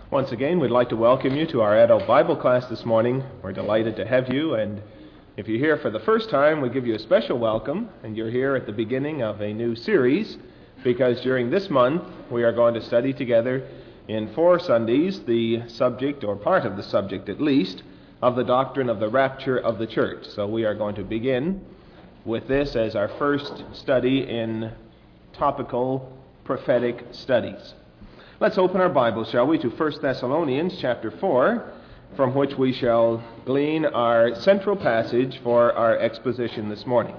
Once again, we'd like to welcome you to our adult Bible class this morning. We're delighted to have you, and if you're here for the first time, we give you a special welcome, and you're here at the beginning of a new series, because during this month, we are going to study together in 4 Sundays the subject, or part of the subject at least, of the doctrine of the rapture of the church. So we are going to begin with this as our first study in topical prophetic studies. Let's open our Bibles, shall we, to 1 Thessalonians chapter 4, from which we shall glean our central passage for our exposition this morning.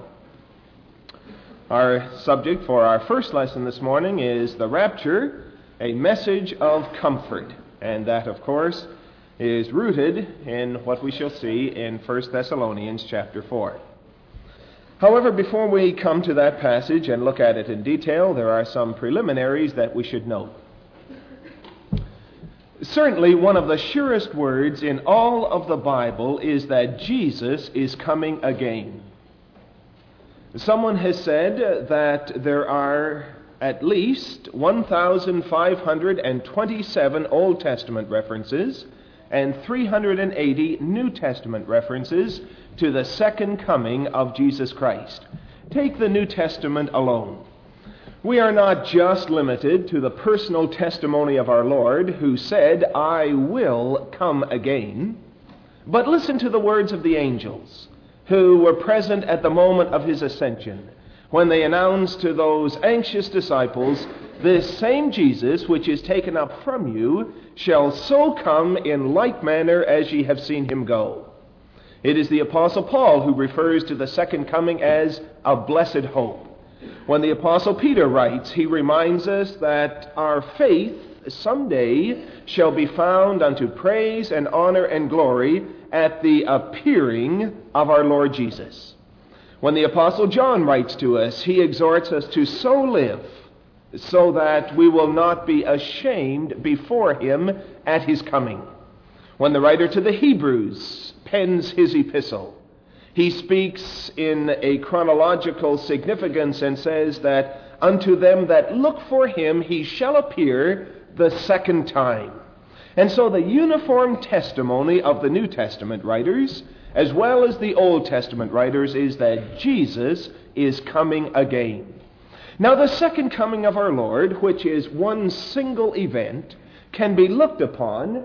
Our subject for our first lesson this morning is the rapture, a message of comfort. And that, of course, is rooted in what we shall see in 1 Thessalonians chapter 4. However, before we come to that passage and look at it in detail, there are some preliminaries that we should note. Certainly, one of the surest words in all of the Bible is that Jesus is coming again. Someone has said that there are at least 1,527 Old Testament references and 380 New Testament references to the second coming of Jesus Christ. Take the New Testament alone. We are not just limited to the personal testimony of our Lord, who said, "I will come again," but listen to the words of the angels who were present at the moment of his ascension, when they announced to those anxious disciples, "This same Jesus which is taken up from you shall so come in like manner as ye have seen him go." It is the Apostle Paul who refers to the second coming as a blessed hope. When the Apostle Peter writes, he reminds us that our faith someday shall be found unto praise and honor and glory at the appearing of our Lord Jesus. When the Apostle John writes to us, he exhorts us to so live so that we will not be ashamed before him at his coming. When the writer to the Hebrews pens his epistle, he speaks in a chronological significance and says that unto them that look for him he shall appear the second time. And so the uniform testimony of the New Testament writers, as well as the Old Testament writers, is that Jesus is coming again. Now the second coming of our Lord, which is one single event, can be looked upon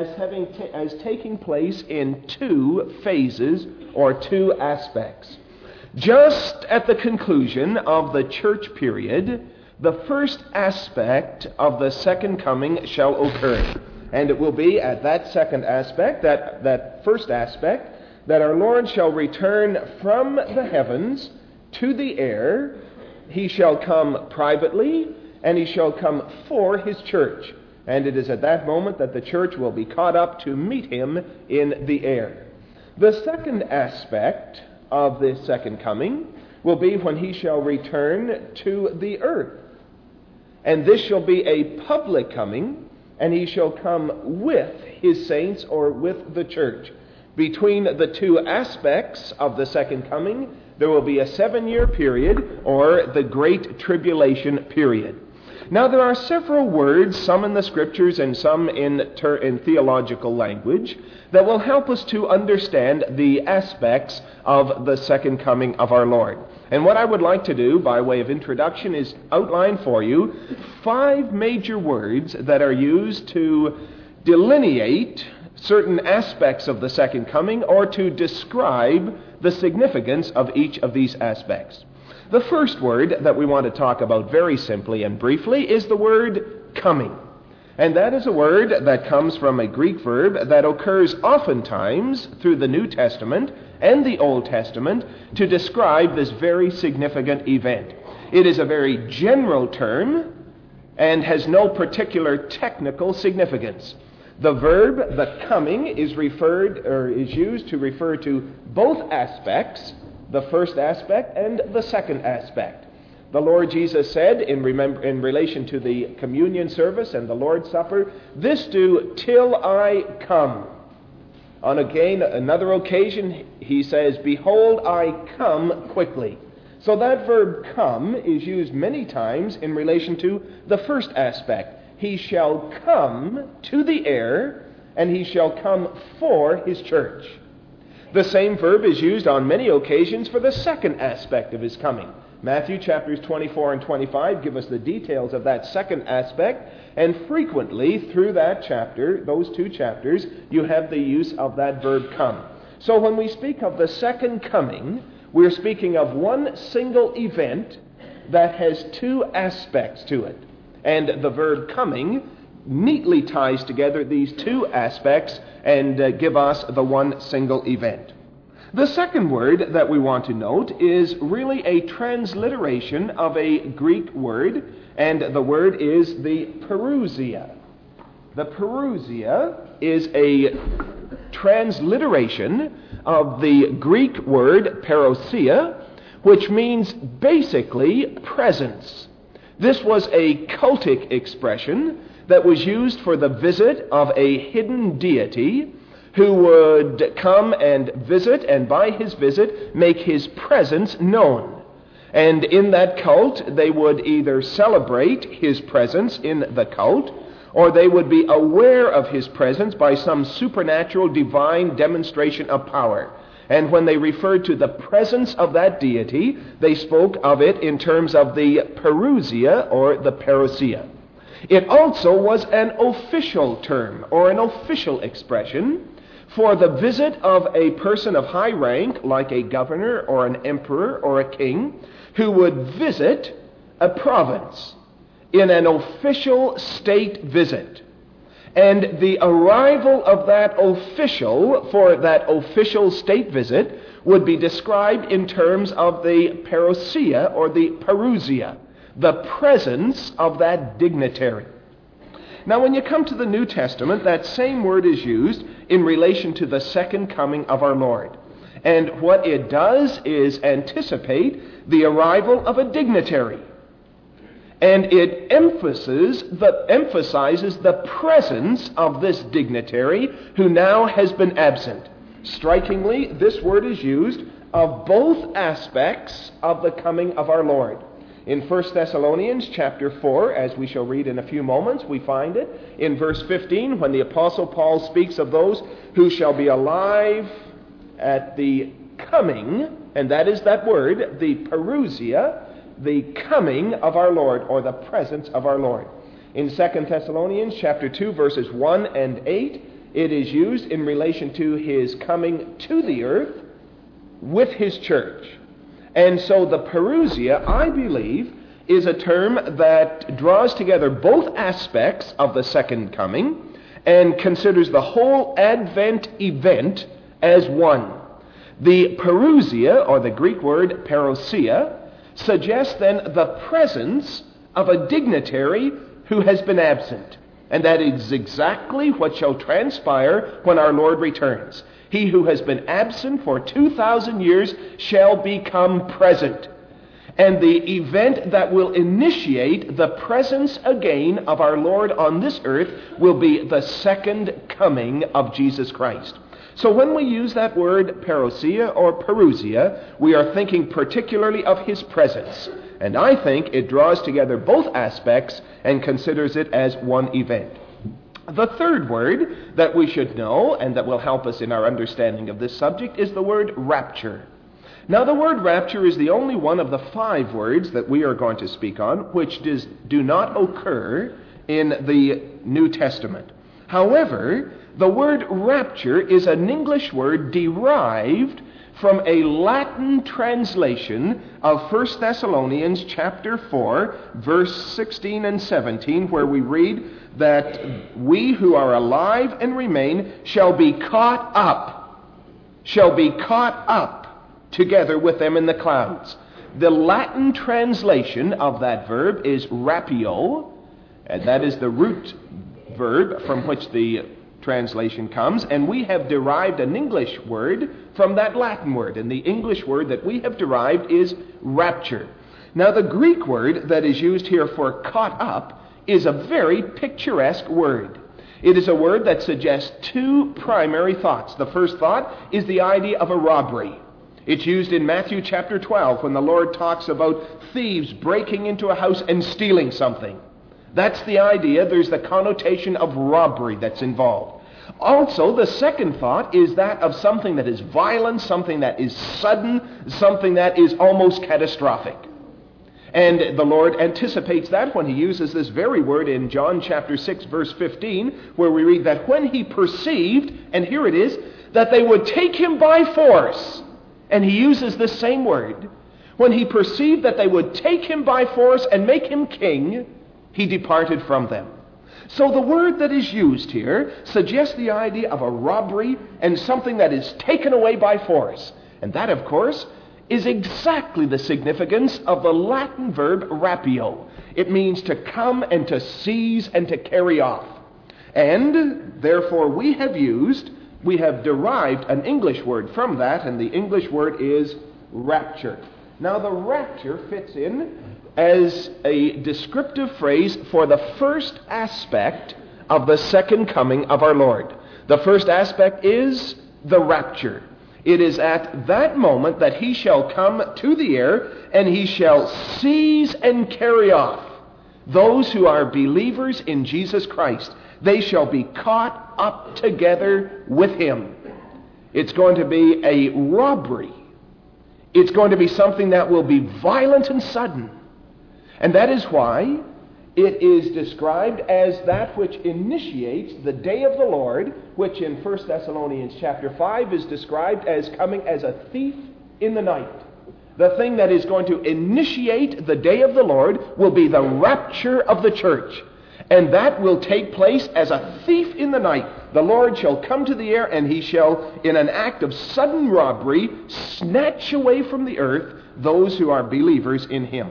as taking place in 2 phases or 2 aspects. Just at the conclusion of the church period, the first aspect of the second coming shall occur. And it will be at that second aspect, that first aspect, that our Lord shall return from the heavens to the air. He shall come privately, and he shall come for his church. And it is at that moment that the church will be caught up to meet him in the air. The second aspect of this second coming will be when he shall return to the earth. And this shall be a public coming, and he shall come with his saints, or with the church. Between the 2 aspects of the second coming, there will be a 7-year period, or the Great Tribulation period. Now, there are several words, some in the Scriptures and some in theological language, that will help us to understand the aspects of the second coming of our Lord. And what I would like to do, by way of introduction, is outline for you 5 major words that are used to delineate certain aspects of the second coming, or to describe the significance of each of these aspects. The first word that we want to talk about very simply and briefly is the word coming. And that is a word that comes from a Greek verb that occurs oftentimes through the New Testament and the Old Testament to describe this very significant event. It is a very general term and has no particular technical significance. The verb, the coming, is used to refer to both aspects, the first aspect and the second aspect. The Lord Jesus said in relation to the communion service and the Lord's Supper, "This do till I come." On another occasion, he says, "Behold, I come quickly." So that verb come is used many times in relation to the first aspect. he shall come to the air, and he shall come for his church. The same verb is used on many occasions for the second aspect of his coming. Matthew chapters 24 and 25 give us the details of that second aspect, and frequently through that chapter, those two chapters, you have the use of that verb come. So when we speak of the second coming, we're speaking of one single event that has two aspects to it. And the verb coming neatly ties together these two aspects and give us the one single event. The second word that we want to note is really a transliteration of a Greek word, and the word is the parousia. The parousia is a transliteration of the Greek word parousia, which means basically presence. This was a cultic expression that was used for the visit of a hidden deity who would come and visit, and by his visit make his presence known. And in that cult, they would either celebrate his presence in the cult, or they would be aware of his presence by some supernatural divine demonstration of power. And when they referred to the presence of that deity, they spoke of it in terms of the parousia or the parousia. It also was an official term or an official expression for the visit of a person of high rank, like a governor or an emperor or a king, who would visit a province in an official state visit. And the arrival of that official for that official state visit would be described in terms of the parousia or the parousia, the presence of that dignitary. Now, when you come to the New Testament, that same word is used in relation to the second coming of our Lord. And what it does is anticipate the arrival of a dignitary. And it emphasizes the presence of this dignitary who now has been absent. Strikingly, this word is used of both aspects of the coming of our Lord. In 1 Thessalonians chapter 4, as we shall read in a few moments, we find it in verse 15 when the Apostle Paul speaks of those who shall be alive at the coming, and that is that word, the parousia, the coming of our Lord, or the presence of our Lord. In 2 Thessalonians chapter 2, verses 1 and 8, it is used in relation to his coming to the earth with his church. And so the parousia, I believe, is a term that draws together both aspects of the second coming and considers the whole Advent event as one. The parousia, or the Greek word parousia, suggests then the presence of a dignitary who has been absent. And that is exactly what shall transpire when our Lord returns. He who has been absent for 2,000 years shall become present. And the event that will initiate the presence again of our Lord on this earth will be the second coming of Jesus Christ. So when we use that word parousia or parousia, we are thinking particularly of his presence. And I think it draws together both aspects and considers it as one event. The third word that we should know, and that will help us in our understanding of this subject, is the word rapture. Now, the word rapture is the only one of the 5 words that we are going to speak on which do not occur in the New Testament. However, the word rapture is an English word derived from a Latin translation of 1 Thessalonians chapter 4, verse 16 and 17, where we read that we who are alive and remain shall be caught up together with them in the clouds. The Latin translation of that verb is rapio, and that is the root verb from which the translation comes, and we have derived an English word from that Latin word, and the English word that we have derived is rapture. Now, the Greek word that is used here for caught up is a very picturesque word. It is a word that suggests 2 primary thoughts. The first thought is the idea of a robbery. It's used in Matthew chapter 12 when the Lord talks about thieves breaking into a house and stealing something. That's the idea. There's the connotation of robbery that's involved. Also, the second thought is that of something that is violent, something that is sudden, something that is almost catastrophic. And the Lord anticipates that when he uses this very word in John chapter 6, verse 15, where we read that when he perceived, and here it is, that they would take him by force, and he uses this same word, when he perceived that they would take him by force and make him king, he departed from them. So the word that is used here suggests the idea of a robbery and something that is taken away by force. And that, of course, is exactly the significance of the Latin verb rapio. It means to come and to seize and to carry off. And therefore we have derived an English word from that, and the English word is rapture. Now the rapture fits in as a descriptive phrase for the first aspect of the second coming of our Lord. The first aspect is the rapture. It is at that moment that he shall come to the air and he shall seize and carry off those who are believers in Jesus Christ. They shall be caught up together with him. It's going to be a robbery. It's going to be something that will be violent and sudden. And that is why it is described as that which initiates the day of the Lord, which in 1 Thessalonians chapter 5 is described as coming as a thief in the night. The thing that is going to initiate the day of the Lord will be the rapture of the church. And that will take place as a thief in the night. The Lord shall come to the air, and he shall, in an act of sudden robbery, snatch away from the earth those who are believers in him.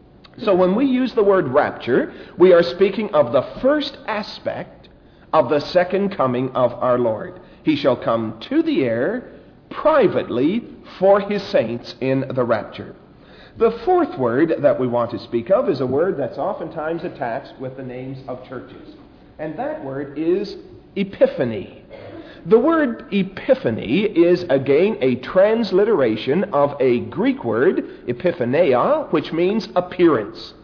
So when we use the word rapture, we are speaking of the first aspect of the second coming of our Lord. He shall come to the air privately for his saints in the rapture. The fourth word that we want to speak of is a word that's oftentimes attached with the names of churches. And that word is epiphany. The word epiphany is again a transliteration of a Greek word, epiphaneia, which means appearance.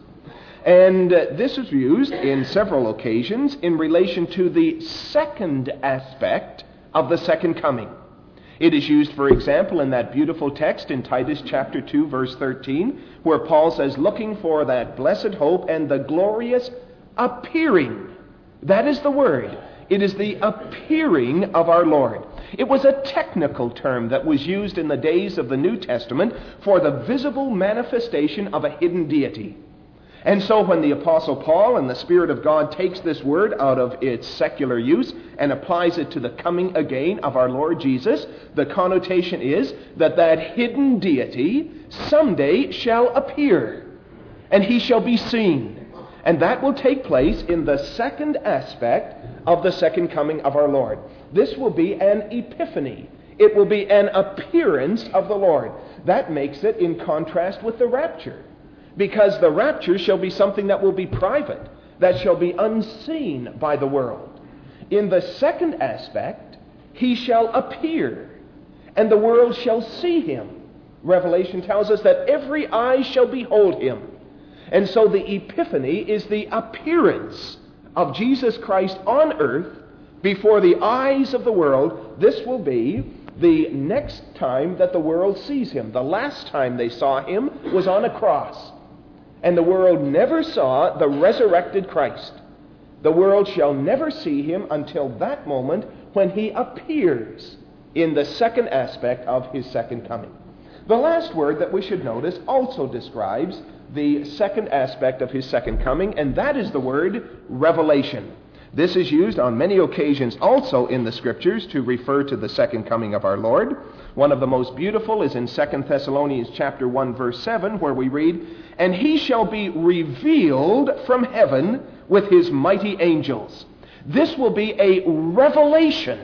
And this is used in several occasions in relation to the second aspect of the second coming. It is used, for example, in that beautiful text in Titus chapter 2, verse 13, where Paul says, looking for that blessed hope and the glorious appearing. That is the word. It is the appearing of our Lord. It was a technical term that was used in the days of the New Testament for the visible manifestation of a hidden deity. And so when the Apostle Paul and the Spirit of God takes this word out of its secular use and applies it to the coming again of our Lord Jesus, the connotation is that that hidden deity someday shall appear, and he shall be seen. And that will take place in the second aspect of the second coming of our Lord. This will be an epiphany. It will be an appearance of the Lord. That makes it in contrast with the rapture, because the rapture shall be something that will be private, that shall be unseen by the world. In the second aspect, he shall appear, and the world shall see him. Revelation tells us that every eye shall behold him. And so the epiphany is the appearance of Jesus Christ on earth before the eyes of the world. This will be the next time that the world sees him. The last time they saw him was on a cross. And the world never saw the resurrected Christ. The world shall never see him until that moment when he appears in the second aspect of his second coming. The last word that we should notice also describes the second aspect of his second coming, and that is the word revelation. This is used on many occasions also in the Scriptures to refer to the second coming of our Lord. One of the most beautiful is in 2 Thessalonians chapter 1, verse 7, where we read, "And he shall be revealed from heaven with his mighty angels." This will be a revelation.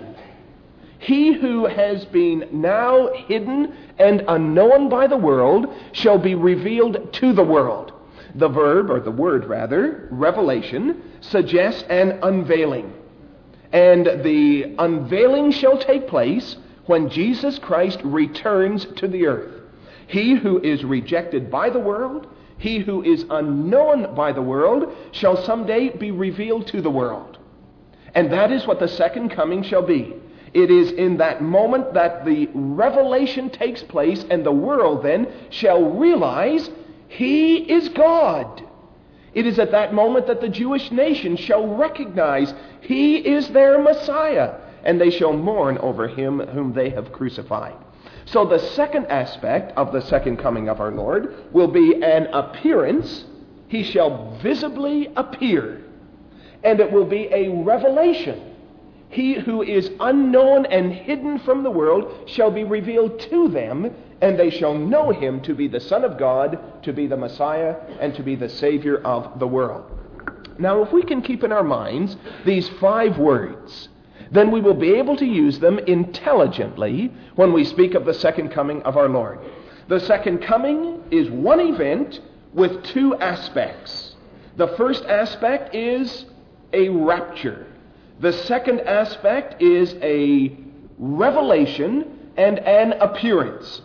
He who has been now hidden and unknown by the world shall be revealed to the world. The verb, or the word rather, revelation, suggests an unveiling. And the unveiling shall take place when Jesus Christ returns to the earth. He who is rejected by the world, He who is unknown by the world shall someday be revealed to the world. And that is what the second coming shall be. It is in that moment that the revelation takes place, and the world then shall realize He is God. It is at that moment that the Jewish nation shall recognize He is their Messiah, and they shall mourn over Him whom they have crucified. So the second aspect of the second coming of our Lord will be an appearance. He shall visibly appear. And it will be a revelation. He who is unknown and hidden from the world shall be revealed to them, and they shall know Him to be the Son of God, to be the Messiah, and to be the Savior of the world. Now, if we can keep in our minds these 5 words, then we will be able to use them intelligently when we speak of the second coming of our Lord. The second coming is one event with 2 aspects. The first aspect is a rapture. The second aspect is a revelation and an appearance.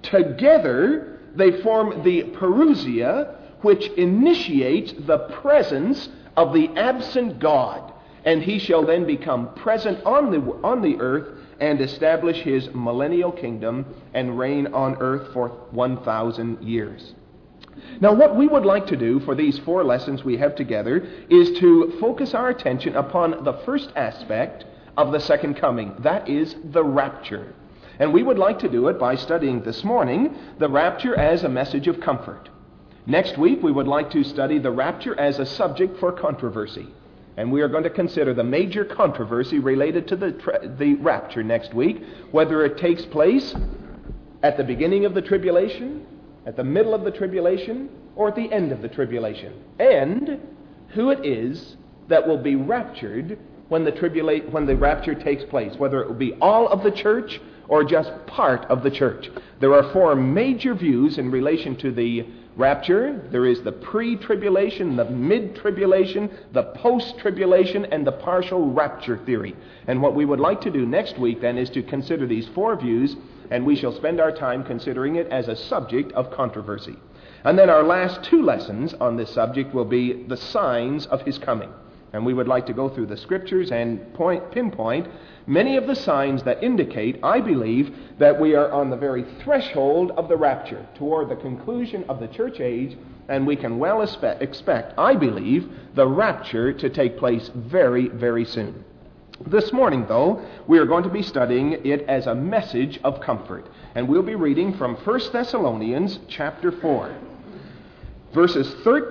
Together, they form the parousia, which initiates the presence of the absent God. And He shall then become present on the earth and establish His millennial kingdom and reign on earth for 1,000 years. Now, what we would like to do for these 4 lessons we have together is to focus our attention upon the first aspect of the second coming. That is the rapture. And we would like to do it by studying this morning the rapture as a message of comfort. Next week, we would like to study the rapture as a subject for controversy. And we are going to consider the major controversy related to the rapture next week, whether it takes place at the beginning of the tribulation, at the middle of the tribulation, or at the end of the tribulation, and who it is that will be raptured when the rapture takes place, whether it will be all of the church or just part of the church. There are 4 major views in relation to the rapture. There is the pre-tribulation, the mid-tribulation, the post-tribulation, and the partial rapture theory. And what we would like to do next week then is to consider these 4 views, and we shall spend our time considering it as a subject of controversy. And then our last 2 lessons on this subject will be the signs of His coming. And we would like to go through the Scriptures and pinpoint many of the signs that indicate, I believe, that we are on the very threshold of the rapture, toward the conclusion of the church age, and we can well expect, I believe, the rapture to take place very, very soon. This morning, though, we are going to be studying it as a message of comfort. And we'll be reading from 1 Thessalonians chapter 4, verses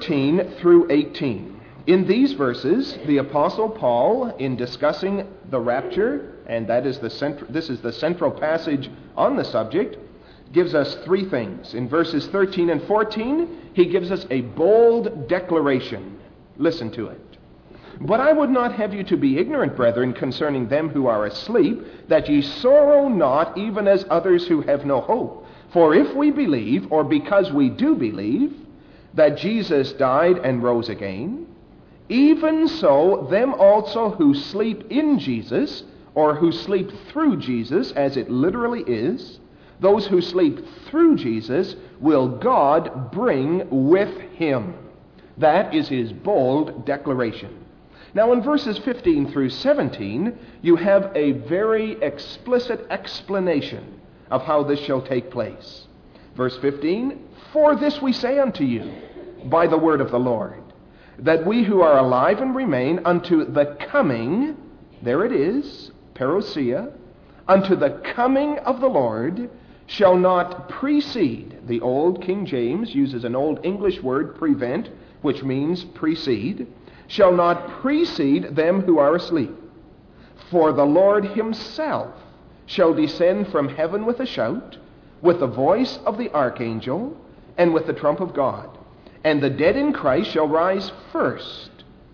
13 through 18. In these verses, the Apostle Paul, in discussing the rapture, and this is the central passage on the subject, gives us 3 things. In verses 13 and 14, he gives us a bold declaration. Listen to it. But I would not have you to be ignorant, brethren, concerning them who are asleep, that ye sorrow not, even as others who have no hope. For if we believe, or because we do believe, that Jesus died and rose again, even so them also who sleep in Jesus, or who sleep through Jesus, as it literally is, those who sleep through Jesus will God bring with Him. That is his bold declaration. Now in verses 15 through 17, you have a very explicit explanation of how this shall take place. Verse 15, for this we say unto you, by the word of the Lord, that we who are alive and remain unto the coming, there it is, parousia, unto the coming of the Lord, shall not precede. The old King James uses an old English word, prevent, which means precede, shall not precede them who are asleep. For the Lord Himself shall descend from heaven with a shout, with the voice of the archangel, and with the trump of God. And the dead in Christ shall rise first.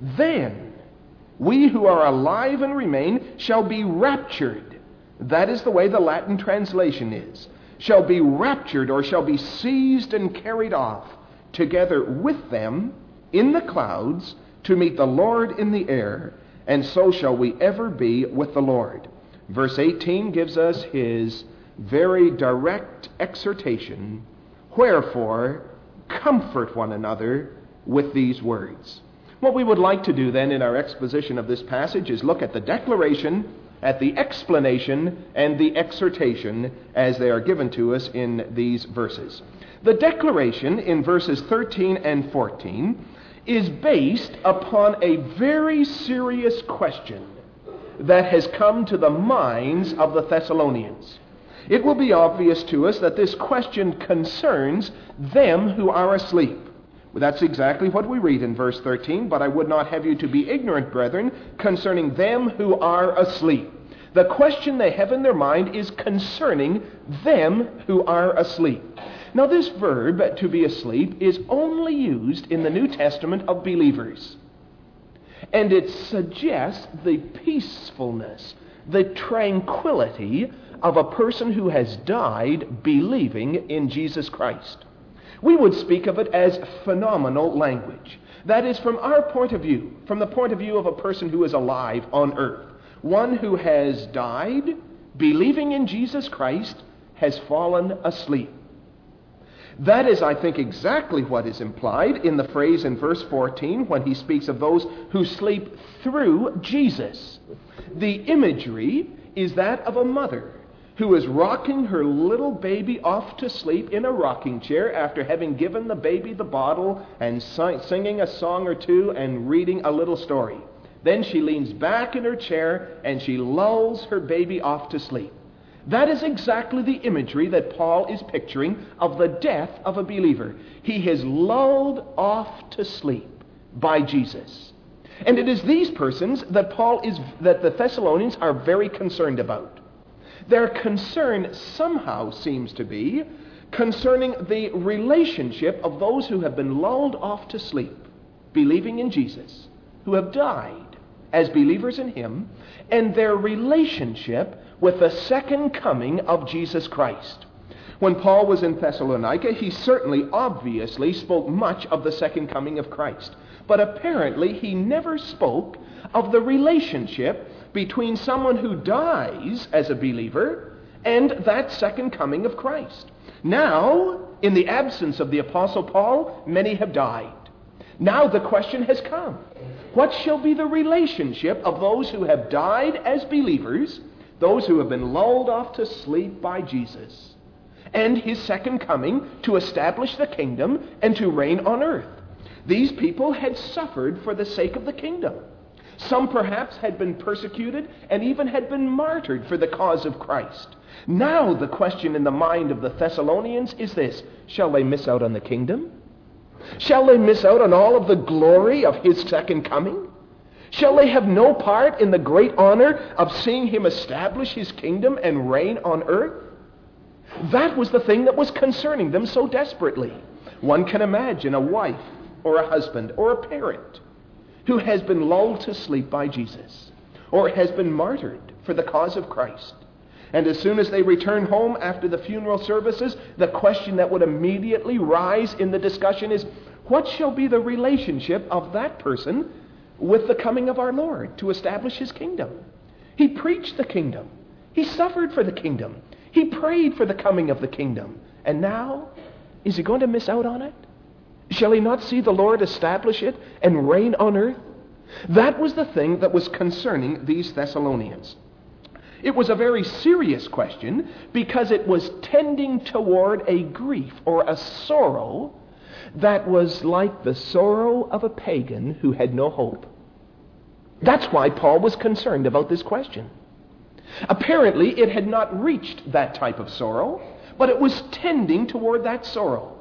Then we who are alive and remain shall be raptured. That is the way the Latin translation is. Shall be raptured, or shall be seized and carried off together with them in the clouds to meet the Lord in the air, and so shall we ever be with the Lord. Verse 18 gives us his very direct exhortation. Wherefore, comfort one another with these words. What we would like to do then in our exposition of this passage is look at the declaration, at the explanation, and the exhortation as they are given to us in these verses. The declaration in verses 13 and 14 is based upon a very serious question that has come to the minds of the Thessalonians. It will be obvious to us that this question concerns them who are asleep. Well, that's exactly what we read in verse 13, but I would not have you to be ignorant, brethren, concerning them who are asleep. The question they have in their mind is concerning them who are asleep. Now, this verb, to be asleep, is only used in the New Testament of believers. And it suggests the peacefulness, the tranquility of a person who has died believing in Jesus Christ. We would speak of it as phenomenal language. That is, from our point of view, from the point of view of a person who is alive on earth, one who has died believing in Jesus Christ has fallen asleep. That is, I think, exactly what is implied in the phrase in verse 14 when he speaks of those who sleep through Jesus. The imagery is that of a mother who is rocking her little baby off to sleep in a rocking chair after having given the baby the bottle and singing a song or two and reading a little story. Then she leans back in her chair and she lulls her baby off to sleep. That is exactly the imagery that Paul is picturing of the death of a believer. He is lulled off to sleep by Jesus. And it is these persons that that the Thessalonians are very concerned about. Their concern somehow seems to be concerning the relationship of those who have been lulled off to sleep, believing in Jesus, who have died as believers in him, and their relationship with the second coming of Jesus Christ. When Paul was in Thessalonica, he certainly, obviously, spoke much of the second coming of Christ. But apparently he never spoke of the relationship between someone who dies as a believer and that second coming of Christ. Now, in the absence of the Apostle Paul, many have died. Now the question has come. What shall be the relationship of those who have died as believers, those who have been lulled off to sleep by Jesus, and his second coming to establish the kingdom and to reign on earth? These people had suffered for the sake of the kingdom. Some perhaps had been persecuted and even had been martyred for the cause of Christ. Now the question in the mind of the Thessalonians is this: shall they miss out on the kingdom? Shall they miss out on all of the glory of his second coming? Shall they have no part in the great honor of seeing him establish his kingdom and reign on earth? That was the thing that was concerning them so desperately. One can imagine a wife or a husband or a parent who has been lulled to sleep by Jesus or has been martyred for the cause of Christ. And as soon as they return home after the funeral services, the question that would immediately rise in the discussion is, what shall be the relationship of that person with the coming of our Lord to establish his kingdom? He preached the kingdom. He suffered for the kingdom. He prayed for the coming of the kingdom. And now, is he going to miss out on it? Shall he not see the Lord establish it and reign on earth? That was the thing that was concerning these Thessalonians. It was a very serious question because it was tending toward a grief or a sorrow that was like the sorrow of a pagan who had no hope. That's why Paul was concerned about this question. Apparently, it had not reached that type of sorrow, but it was tending toward that sorrow.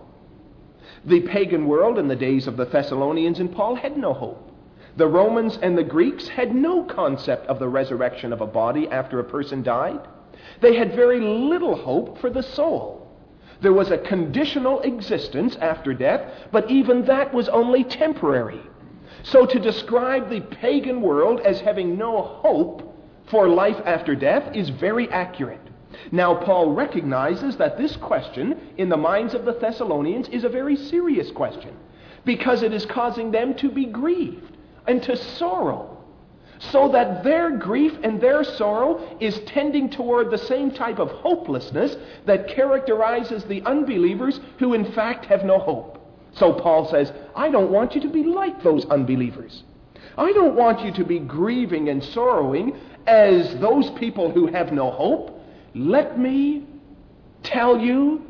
The pagan world in the days of the Thessalonians and Paul had no hope. The Romans and the Greeks had no concept of the resurrection of a body after a person died. They had very little hope for the soul. There was a conditional existence after death, but even that was only temporary. So to describe the pagan world as having no hope for life after death is very accurate. Now, Paul recognizes that this question in the minds of the Thessalonians is a very serious question because it is causing them to be grieved and to sorrow, so that their grief and their sorrow is tending toward the same type of hopelessness that characterizes the unbelievers who in fact have no hope. So Paul says, I don't want you to be like those unbelievers. I don't want you to be grieving and sorrowing as those people who have no hope. Let me tell you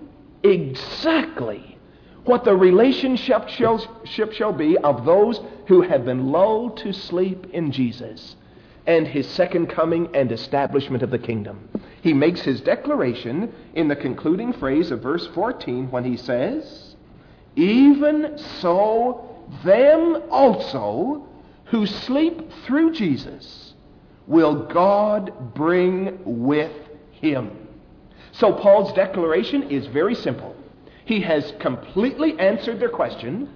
exactly what the relationship shall be of those who have been lulled to sleep in Jesus and his second coming and establishment of the kingdom. He makes his declaration in the concluding phrase of verse 14 when he says, even so them also who sleep through Jesus will God bring with him. So Paul's declaration is very simple. He has completely answered their question.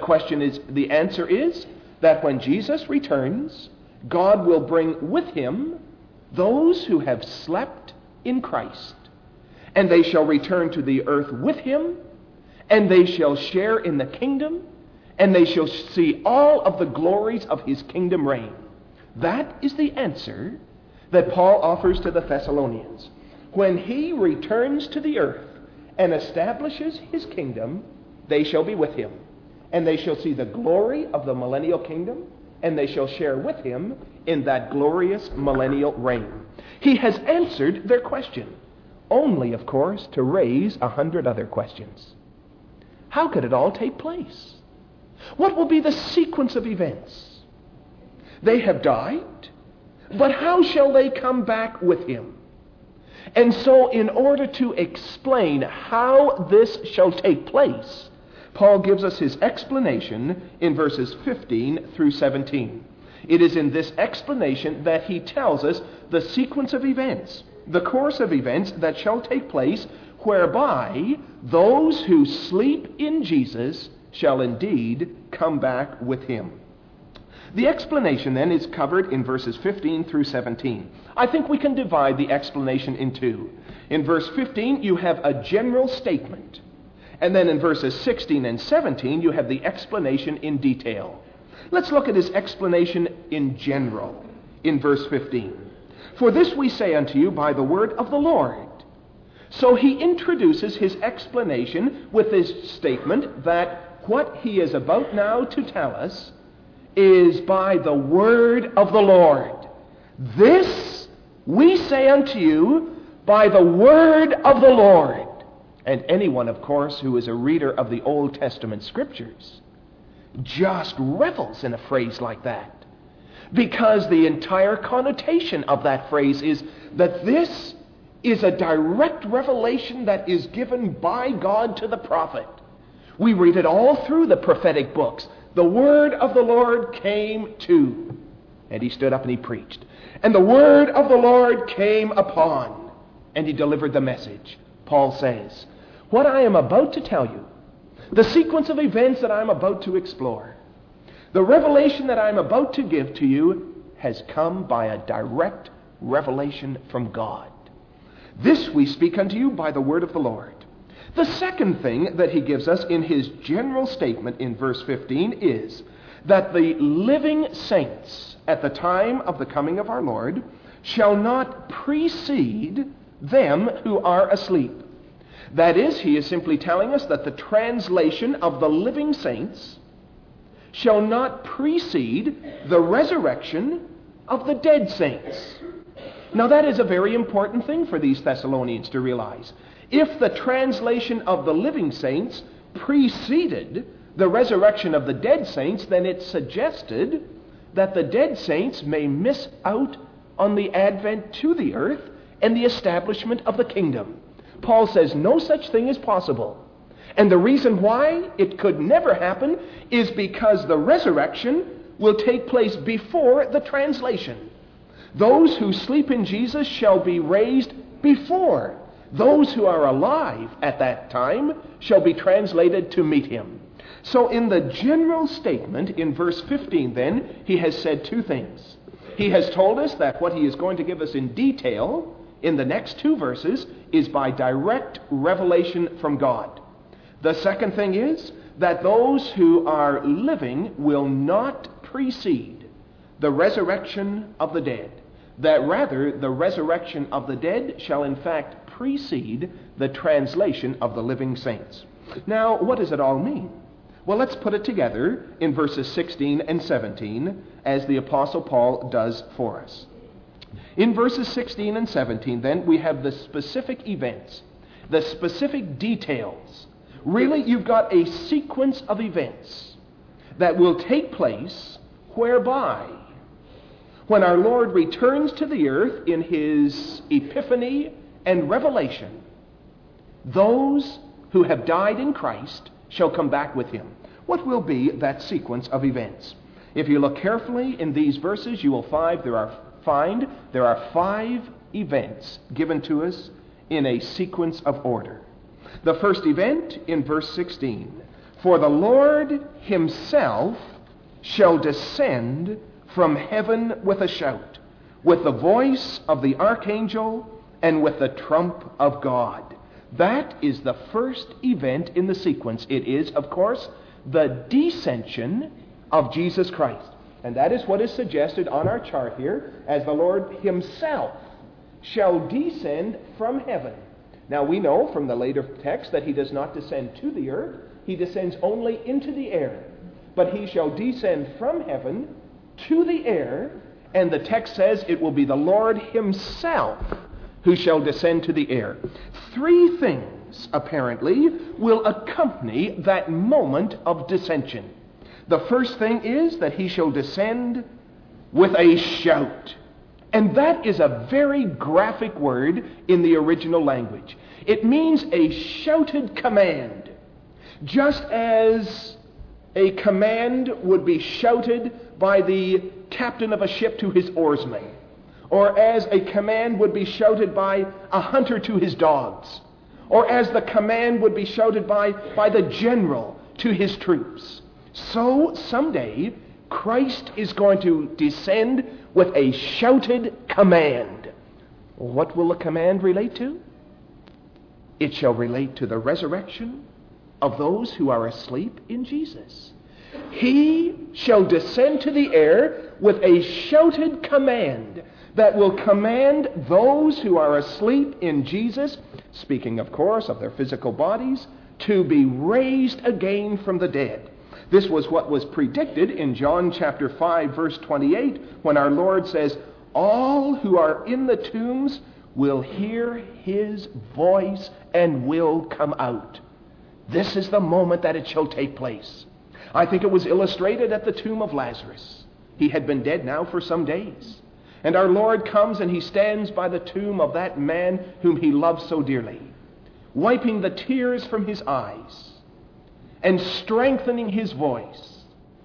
The answer is that when Jesus returns, God will bring with him those who have slept in Christ. And they shall return to the earth with him, and they shall share in the kingdom, and they shall see all of the glories of his kingdom reign. That is the answer that Paul offers to the Thessalonians. When he returns to the earth and establishes his kingdom, they shall be with him, and they shall see the glory of the millennial kingdom, and they shall share with him in that glorious millennial reign. He has answered their question, only, of course, to raise 100 other questions. How could it all take place? What will be the sequence of events? They have died, but how shall they come back with him? And so, in order to explain how this shall take place, Paul gives us his explanation in verses 15 through 17. It is in this explanation that he tells us the sequence of events, the course of events that shall take place, whereby those who sleep in Jesus shall indeed come back with him. The explanation then is covered in verses 15 through 17. I think we can divide the explanation in two. In verse 15, you have a general statement. And then in verses 16 and 17, you have the explanation in detail. Let's look at his explanation in general in verse 15. For this we say unto you by the word of the Lord. So he introduces his explanation with this statement that what he is about now to tell us is by the word of the Lord. This we say unto you by the word of the Lord. And anyone, of course, who is a reader of the Old Testament scriptures just revels in a phrase like that, because the entire connotation of that phrase is that this is a direct revelation that is given by God to the prophet. We read it all through the prophetic books. The word of the Lord came to, and he stood up and he preached. And the word of the Lord came upon, and he delivered the message. Paul says, what I am about to tell you, the sequence of events that I am about to explore, the revelation that I am about to give to you has come by a direct revelation from God. This we speak unto you by the word of the Lord. The second thing that he gives us in his general statement in verse 15 is that the living saints at the time of the coming of our Lord shall not precede them who are asleep. That is, he is simply telling us that the translation of the living saints shall not precede the resurrection of the dead saints. Now that is a very important thing for these Thessalonians to realize. If the translation of the living saints preceded the resurrection of the dead saints, then it suggested that the dead saints may miss out on the advent to the earth and the establishment of the kingdom. Paul says no such thing is possible. And the reason why it could never happen is because the resurrection will take place before the translation. Those who sleep in Jesus shall be raised before those who are alive at that time shall be translated to meet him. So in the general statement in verse 15 then, he has said two things. He has told us that what he is going to give us in detail in the next two verses is by direct revelation from God. The second thing is that those who are living will not precede the resurrection of the dead. That rather, the resurrection of the dead shall in fact precede the translation of the living saints. Now, what does it all mean? Well, let's put it together in verses 16 and 17 as the Apostle Paul does for us. In verses 16 and 17, then, we have the specific events, the specific details. Really, you've got a sequence of events that will take place whereby, when our Lord returns to the earth in his epiphany and revelation, those who have died in Christ shall come back with him. What will be that sequence of events? If you look carefully in these verses, you will find there are 5 events given to us in a sequence of order. The first event in verse 16, for the Lord himself shall descend from heaven with a shout, with the voice of the archangel, and with the trump of God. That is the first event in the sequence. It is, of course, the descension of Jesus Christ. And that is what is suggested on our chart here, as the Lord himself shall descend from heaven. Now we know from the later text that he does not descend to the earth. He descends only into the air. But he shall descend from heaven to the air, and the text says it will be the Lord himself who shall descend to the air. 3 things, apparently, will accompany that moment of descension. The first thing is that he shall descend with a shout. And that is a very graphic word in the original language. It means a shouted command. Just as a command would be shouted by the captain of a ship to his oarsmen, or as a command would be shouted by a hunter to his dogs, or as the command would be shouted by the general to his troops. So someday Christ is going to descend with a shouted command. What will the command relate to? It shall relate to the resurrection of those who are asleep in Jesus. He shall descend to the air with a shouted command that will command those who are asleep in Jesus, speaking of course of their physical bodies, to be raised again from the dead. This was what was predicted in John chapter 5 verse 28, when our Lord says, all who are in the tombs will hear his voice and will come out. This is the moment that it shall take place. I think it was illustrated at the tomb of Lazarus. He had been dead now for some days. And our Lord comes and he stands by the tomb of that man whom he loved so dearly, wiping the tears from his eyes and strengthening his voice.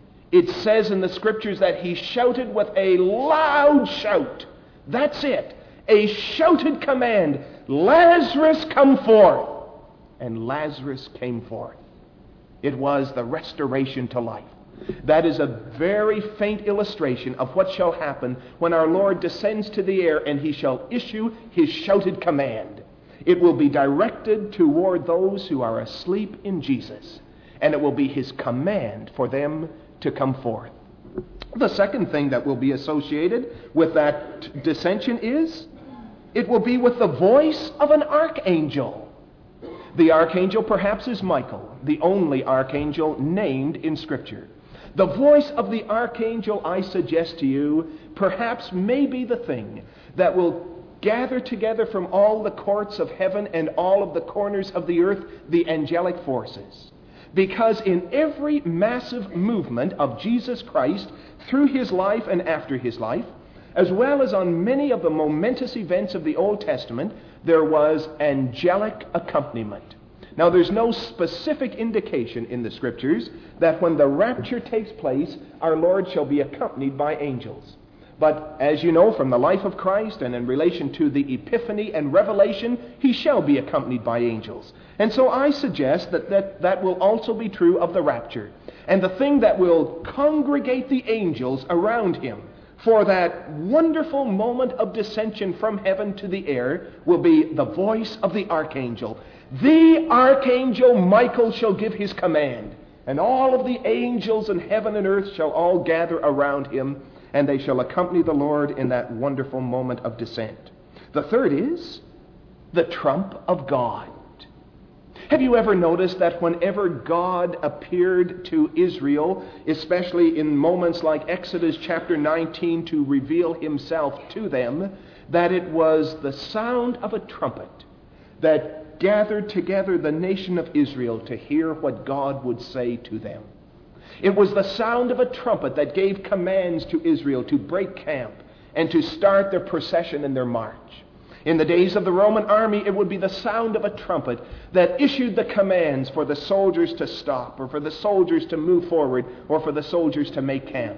It says in the scriptures that he shouted with a loud shout. That's it. A shouted command. Lazarus, come forth. And Lazarus came forth. It was the restoration to life. That is a very faint illustration of what shall happen when our Lord descends to the air and he shall issue his shouted command. It will be directed toward those who are asleep in Jesus, and it will be his command for them to come forth. The second thing that will be associated with that descension is, it will be with the voice of an archangel. The archangel perhaps is Michael, the only archangel named in Scripture. The voice of the archangel, I suggest to you, perhaps may be the thing that will gather together from all the courts of heaven and all of the corners of the earth the angelic forces. Because in every massive movement of Jesus Christ through his life and after his life, as well as on many of the momentous events of the Old Testament, there was angelic accompaniment. Now, there's no specific indication in the Scriptures that when the rapture takes place, our Lord shall be accompanied by angels. But as you know from the life of Christ and in relation to the Epiphany and Revelation, he shall be accompanied by angels. And so I suggest that will also be true of the rapture. And the thing that will congregate the angels around him for that wonderful moment of descension from heaven to the air will be the voice of the archangel. The archangel Michael shall give his command, and all of the angels in heaven and earth shall all gather around him, and they shall accompany the Lord in that wonderful moment of descent. The third is the trump of God. Have you ever noticed that whenever God appeared to Israel, especially in moments like Exodus chapter 19 to reveal himself to them, that it was the sound of a trumpet that gathered together the nation of Israel to hear what God would say to them? It was the sound of a trumpet that gave commands to Israel to break camp and to start their procession and their march. In the days of the Roman army, it would be the sound of a trumpet that issued the commands for the soldiers to stop, or for the soldiers to move forward, or for the soldiers to make camp.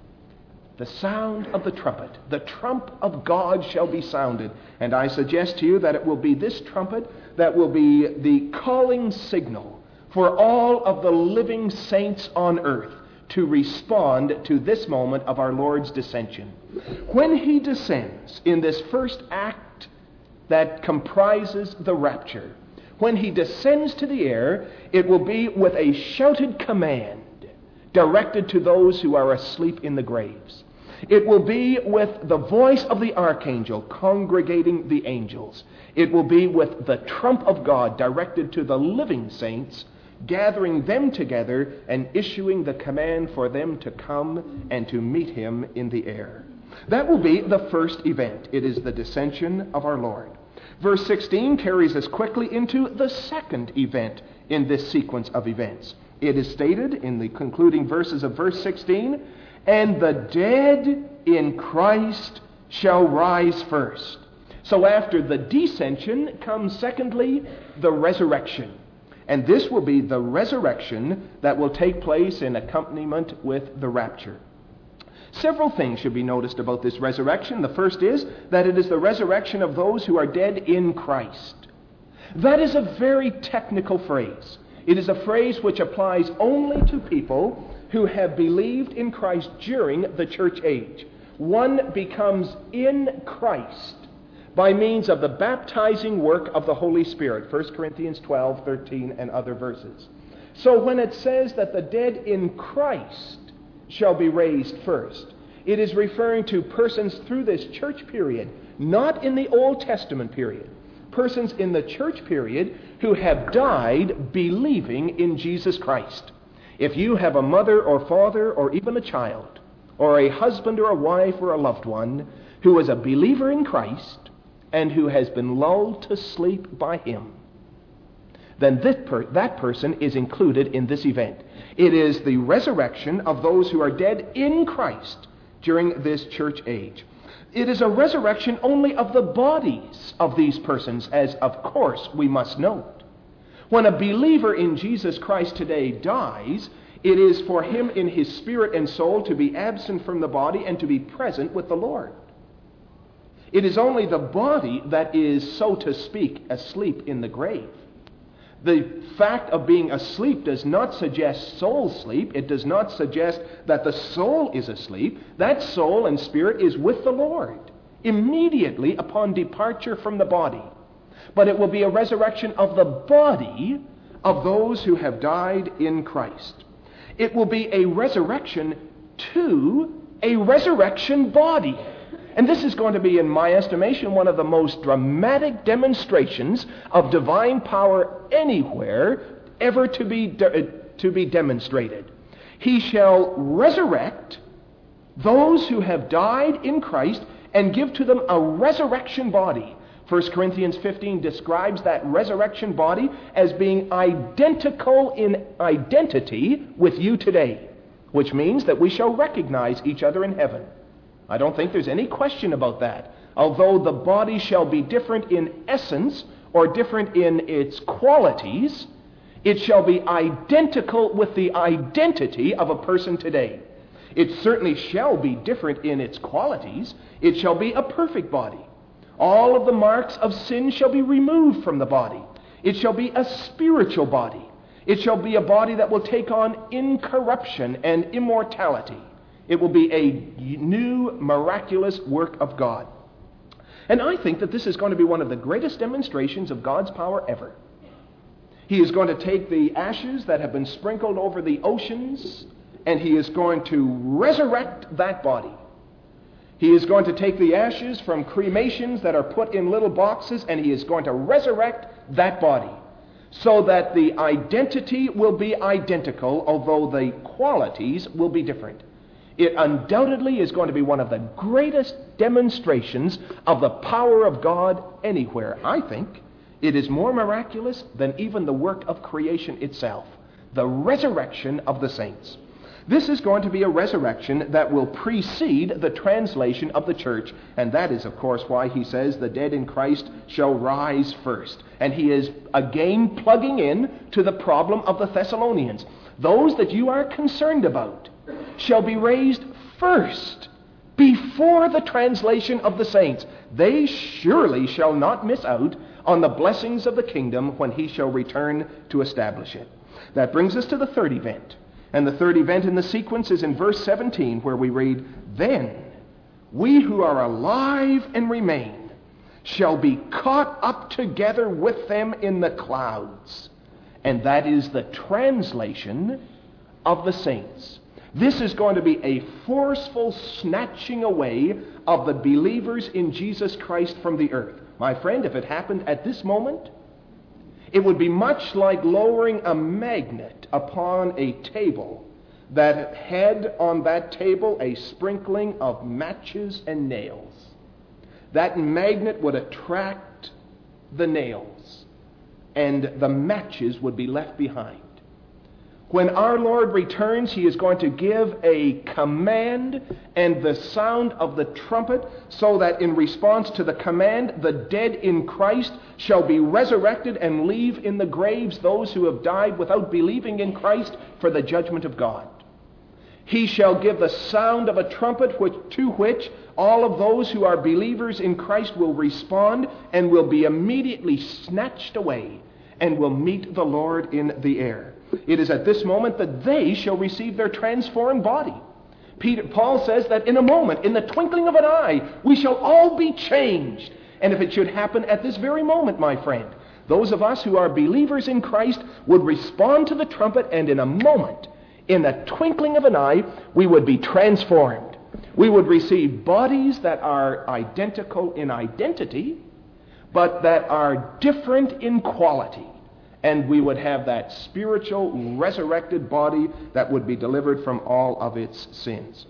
The sound of the trumpet, the trump of God shall be sounded. And I suggest to you that it will be this trumpet that will be the calling signal for all of the living saints on earth to respond to this moment of our Lord's descension. When he descends in this first act that comprises the rapture, when he descends to the air, it will be with a shouted command directed to those who are asleep in the graves. It will be with the voice of the archangel congregating the angels. It will be with the trump of God directed to the living saints, gathering them together and issuing the command for them to come and to meet him in the air. That will be the first event. It is the descension of our Lord. Verse 16 carries us quickly into the second event in this sequence of events. It is stated in the concluding verses of verse 16, "And the dead in Christ shall rise first." So after the descension comes, secondly, the resurrection. And this will be the resurrection that will take place in accompaniment with the rapture. Several things should be noticed about this resurrection. The first is that it is the resurrection of those who are dead in Christ. That is a very technical phrase. It is a phrase which applies only to people who have believed in Christ during the church age. One becomes in Christ by means of the baptizing work of the Holy Spirit, 1 Corinthians 12, 13, and other verses. So when it says that the dead in Christ shall be raised first, it is referring to persons through this church period, not in the Old Testament period. Persons in the church period who have died believing in Jesus Christ. If you have a mother or father or even a child, or a husband or a wife or a loved one who is a believer in Christ and who has been lulled to sleep by him, then that person is included in this event. It is the resurrection of those who are dead in Christ during this church age. It is a resurrection only of the bodies of these persons, as of course we must note. When a believer in Jesus Christ today dies, it is for him in his spirit and soul to be absent from the body and to be present with the Lord. It is only the body that is, so to speak, asleep in the grave. The fact of being asleep does not suggest soul sleep. It does not suggest that the soul is asleep. That soul and spirit is with the Lord immediately upon departure from the body. But it will be a resurrection of the body of those who have died in Christ. It will be a resurrection to a resurrection body. And this is going to be, in my estimation, one of the most dramatic demonstrations of divine power anywhere ever to be demonstrated. He shall resurrect those who have died in Christ and give to them a resurrection body. 1 Corinthians 15 describes that resurrection body as being identical in identity with you today, which means that we shall recognize each other in heaven. I don't think there's any question about that. Although the body shall be different in essence or different in its qualities, it shall be identical with the identity of a person today. It certainly shall be different in its qualities. It shall be a perfect body. All of the marks of sin shall be removed from the body. It shall be a spiritual body. It shall be a body that will take on incorruption and immortality. It will be a new, miraculous work of God. And I think that this is going to be one of the greatest demonstrations of God's power ever. He is going to take the ashes that have been sprinkled over the oceans, and he is going to resurrect that body. He is going to take the ashes from cremations that are put in little boxes, and he is going to resurrect that body, so that the identity will be identical, although the qualities will be different. It undoubtedly is going to be one of the greatest demonstrations of the power of God anywhere. I think it is more miraculous than even the work of creation itself, the resurrection of the saints. This is going to be a resurrection that will precede the translation of the church, and that is, of course, why he says the dead in Christ shall rise first. And he is again plugging in to the problem of the Thessalonians. Those that you are concerned about shall be raised first, before the translation of the saints. They surely shall not miss out on the blessings of the kingdom when he shall return to establish it. That brings us to the third event. And the third event in the sequence is in verse 17, where we read, "Then we who are alive and remain shall be caught up together with them in the clouds." And that is the translation of the saints. This is going to be a forceful snatching away of the believers in Jesus Christ from the earth. My friend, if it happened at this moment, it would be much like lowering a magnet upon a table that had on that table a sprinkling of matches and nails. That magnet would attract the nails, and the matches would be left behind. When our Lord returns, he is going to give a command and the sound of the trumpet, so that in response to the command, the dead in Christ shall be resurrected and leave in the graves those who have died without believing in Christ for the judgment of God. He shall give the sound of a trumpet to which all of those who are believers in Christ will respond and will be immediately snatched away and will meet the Lord in the air. It is at this moment that they shall receive their transformed body. Paul says that in a moment, in the twinkling of an eye, we shall all be changed. And if it should happen at this very moment, my friend, those of us who are believers in Christ would respond to the trumpet, and in a moment, in the twinkling of an eye, we would be transformed. We would receive bodies that are identical in identity, but that are different in quality. And we would have that spiritual resurrected body that would be delivered from all of its sins.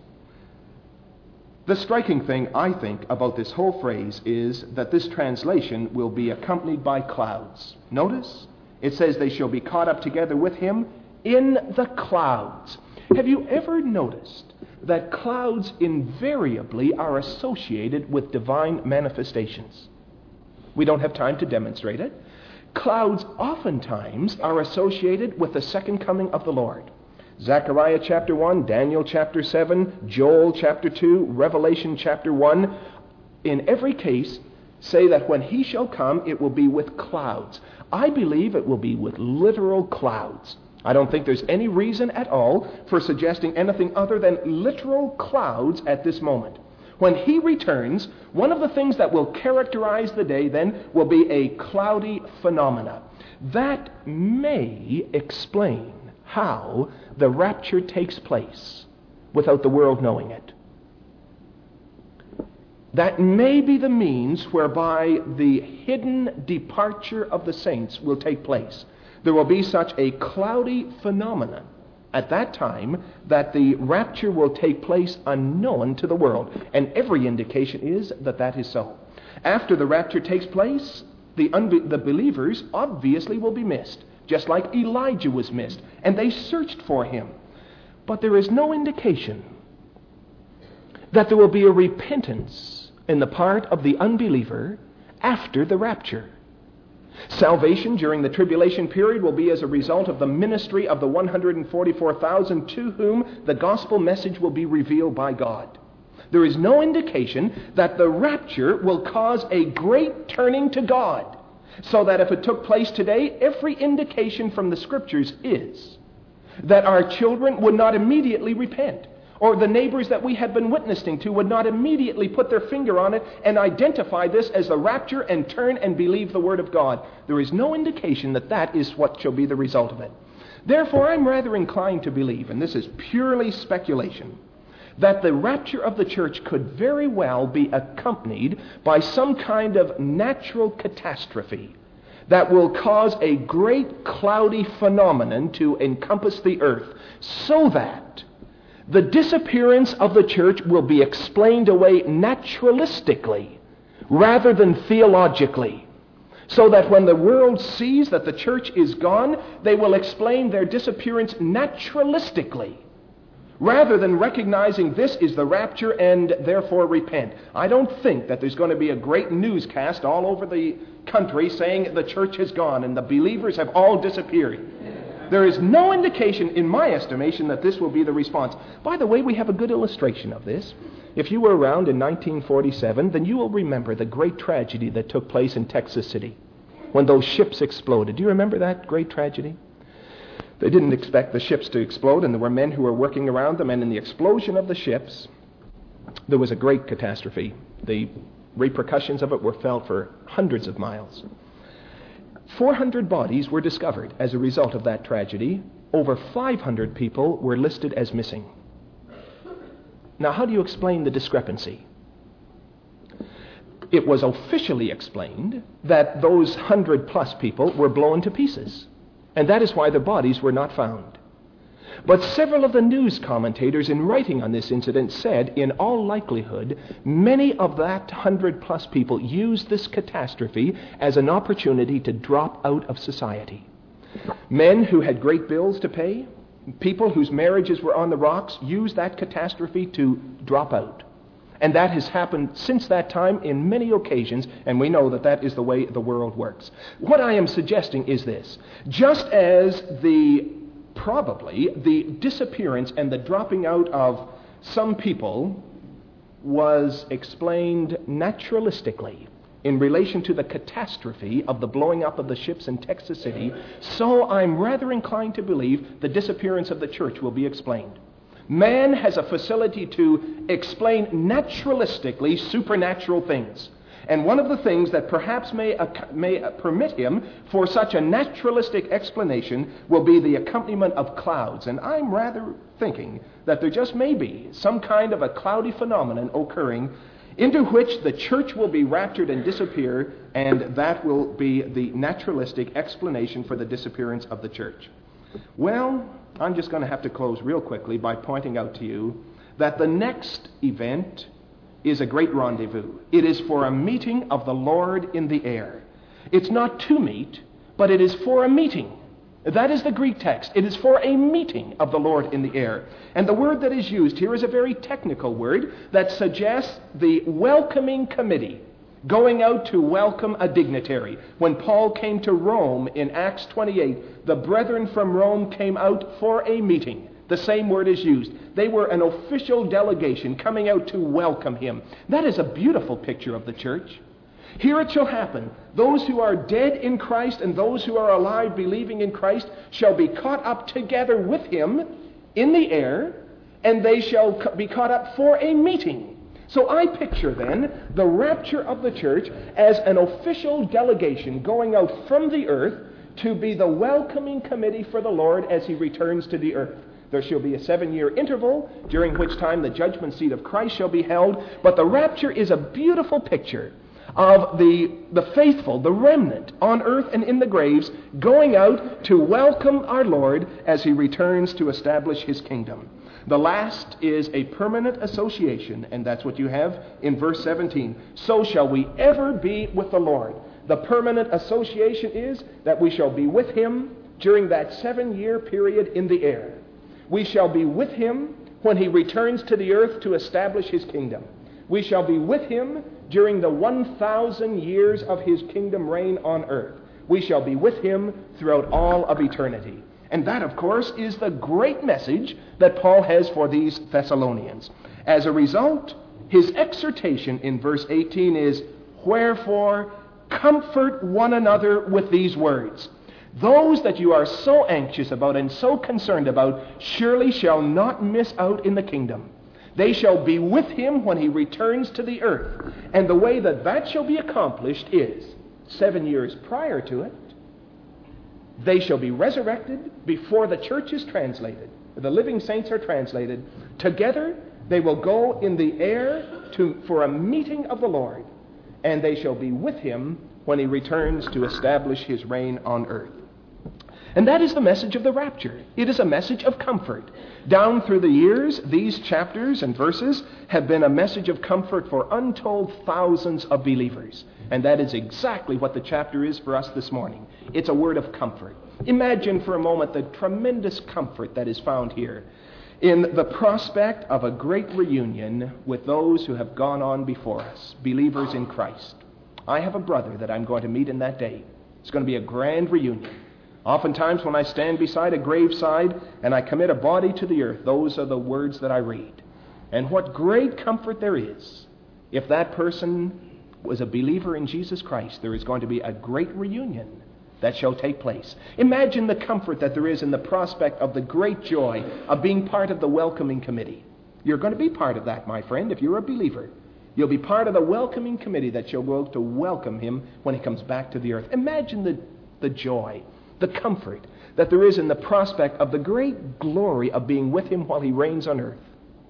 The striking thing, I think, about this whole phrase is that this translation will be accompanied by clouds. Notice, it says they shall be caught up together with him in the clouds. Have you ever noticed that clouds invariably are associated with divine manifestations? We don't have time to demonstrate it. Clouds oftentimes are associated with the second coming of the Lord. Zechariah chapter 1, Daniel chapter 7, Joel chapter 2, Revelation chapter 1, in every case say that when he shall come, it will be with clouds. I believe it will be with literal clouds. I don't think there's any reason at all for suggesting anything other than literal clouds at this moment. When he returns, one of the things that will characterize the day then will be a cloudy phenomena. That may explain how the rapture takes place without the world knowing it. That may be the means whereby the hidden departure of the saints will take place. There will be such a cloudy phenomenon at that time that the rapture will take place unknown to the world. And every indication is that that is so. After the rapture takes place, the believers obviously will be missed, just like Elijah was missed, and they searched for him. But there is no indication that there will be a repentance in the part of the unbeliever after the rapture. Salvation during the tribulation period will be as a result of the ministry of the 144,000 to whom the gospel message will be revealed by God. There is no indication that the rapture will cause a great turning to God, so that if it took place today, every indication from the Scriptures is that our children would not immediately repent, or the neighbors that we had been witnessing to would not immediately put their finger on it and identify this as the rapture and turn and believe the Word of God. There is no indication that that is what shall be the result of it. Therefore, I'm rather inclined to believe, and this is purely speculation, that the rapture of the church could very well be accompanied by some kind of natural catastrophe that will cause a great cloudy phenomenon to encompass the earth, so that the disappearance of the church will be explained away naturalistically rather than theologically. So that when the world sees that the church is gone, they will explain their disappearance naturalistically, rather than recognizing this is the rapture and therefore repent. I don't think that there's going to be a great newscast all over the country saying the church has gone and the believers have all disappeared. There is no indication, in my estimation, that this will be the response. By the way, we have a good illustration of this. If you were around in 1947, then you will remember the great tragedy that took place in Texas City when those ships exploded. Do you remember that great tragedy? They didn't expect the ships to explode, and there were men who were working around them, and in the explosion of the ships, there was a great catastrophe. The repercussions of it were felt for hundreds of miles. 400 bodies were discovered as a result of that tragedy. Over 500 people were listed as missing. Now, how do you explain the discrepancy? It was officially explained that those 100+ people were blown to pieces, and that is why the bodies were not found. But several of the news commentators in writing on this incident said, in all likelihood, many of that 100+ people used this catastrophe as an opportunity to drop out of society. Men who had great bills to pay, people whose marriages were on the rocks, used that catastrophe to drop out. And that has happened since that time in many occasions, and we know that that is the way the world works. What I am suggesting is this. Just as probably the disappearance and the dropping out of some people was explained naturalistically in relation to the catastrophe of the blowing up of the ships in Texas City, so I'm rather inclined to believe the disappearance of the church will be explained. Man has a facility to explain naturalistically supernatural things. And one of the things that perhaps may permit him for such a naturalistic explanation will be the accompaniment of clouds. And I'm rather thinking that there just may be some kind of a cloudy phenomenon occurring into which the church will be raptured and disappear, and that will be the naturalistic explanation for the disappearance of the church. Well, I'm just going to have to close real quickly by pointing out to you that the next event is a great rendezvous. It is for a meeting of the Lord in the air. It's not to meet, but it is for a meeting. That is the Greek text. It is for a meeting of the Lord in the air. And the word that is used here is a very technical word that suggests the welcoming committee going out to welcome a dignitary. When Paul came to Rome in Acts 28, the brethren from Rome came out for a meeting. The same word is used. They were an official delegation coming out to welcome him. That is a beautiful picture of the church. Here it shall happen. Those who are dead in Christ and those who are alive believing in Christ shall be caught up together with him in the air, and they shall be caught up for a meeting. So I picture then the rapture of the church as an official delegation going out from the earth to be the welcoming committee for the Lord as he returns to the earth. There shall be a 7-year interval, during which time the judgment seat of Christ shall be held. But the rapture is a beautiful picture of the faithful, the remnant on earth and in the graves, going out to welcome our Lord as he returns to establish his kingdom. The last is a permanent association, and that's what you have in verse 17. So shall we ever be with the Lord. The permanent association is that we shall be with him during that 7-year period in the air. We shall be with him when he returns to the earth to establish his kingdom. We shall be with him during the 1,000 years of his kingdom reign on earth. We shall be with him throughout all of eternity. And that, of course, is the great message that Paul has for these Thessalonians. As a result, his exhortation in verse 18 is, "Wherefore, comfort one another with these words. Those that you are so anxious about and so concerned about surely shall not miss out in the kingdom. They shall be with him when he returns to the earth." And the way that that shall be accomplished is 7 years prior to it, they shall be resurrected before the church is translated. The living saints are translated. Together they will go in the air for a meeting of the Lord, and they shall be with him when he returns to establish his reign on earth. And that is the message of the rapture. It is a message of comfort. Down through the years, these chapters and verses have been a message of comfort for untold thousands of believers. And that is exactly what the chapter is for us this morning. It's a word of comfort. Imagine for a moment the tremendous comfort that is found here in the prospect of a great reunion with those who have gone on before us, believers in Christ. I have a brother that I'm going to meet in that day. It's going to be a grand reunion. Oftentimes when I stand beside a graveside and I commit a body to the earth, those are the words that I read. And what great comfort there is. If that person was a believer in Jesus Christ, there is going to be a great reunion that shall take place. Imagine the comfort that there is in the prospect of the great joy of being part of the welcoming committee. You're going to be part of that, my friend, if you're a believer. You'll be part of the welcoming committee that shall go to welcome him when he comes back to the earth. Imagine the joy, the comfort that there is in the prospect of the great glory of being with him while he reigns on earth.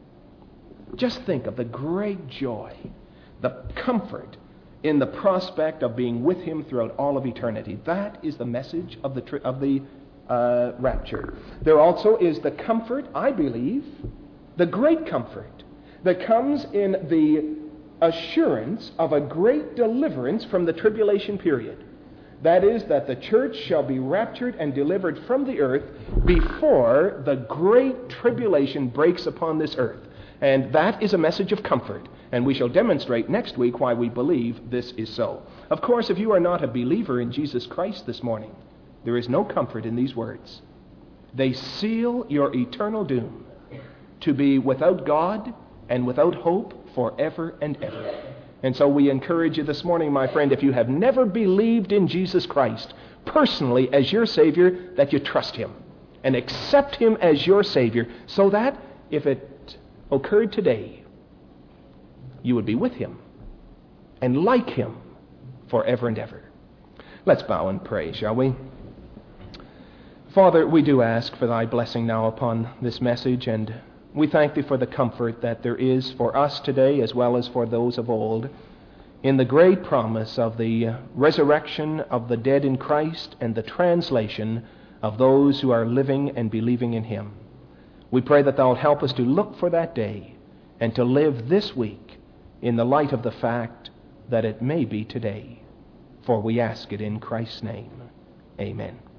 Just think of the great joy, the comfort in the prospect of being with him throughout all of eternity. That is the message of the rapture. There also is the comfort, I believe, the great comfort that comes in the assurance of a great deliverance from the tribulation period. That is, that the church shall be raptured and delivered from the earth before the great tribulation breaks upon this earth. And that is a message of comfort. And we shall demonstrate next week why we believe this is so. Of course, if you are not a believer in Jesus Christ this morning, there is no comfort in these words. They seal your eternal doom to be without God and without hope forever and ever. And so we encourage you this morning, my friend, if you have never believed in Jesus Christ personally as your Savior, that you trust him and accept him as your Savior, so that if it occurred today, you would be with him and like him forever and ever. Let's bow and pray, shall we? Father, we do ask for thy blessing now upon this message, and we thank thee for the comfort that there is for us today as well as for those of old in the great promise of the resurrection of the dead in Christ and the translation of those who are living and believing in him. We pray that thou wilt help us to look for that day and to live this week in the light of the fact that it may be today. For we ask it in Christ's name. Amen.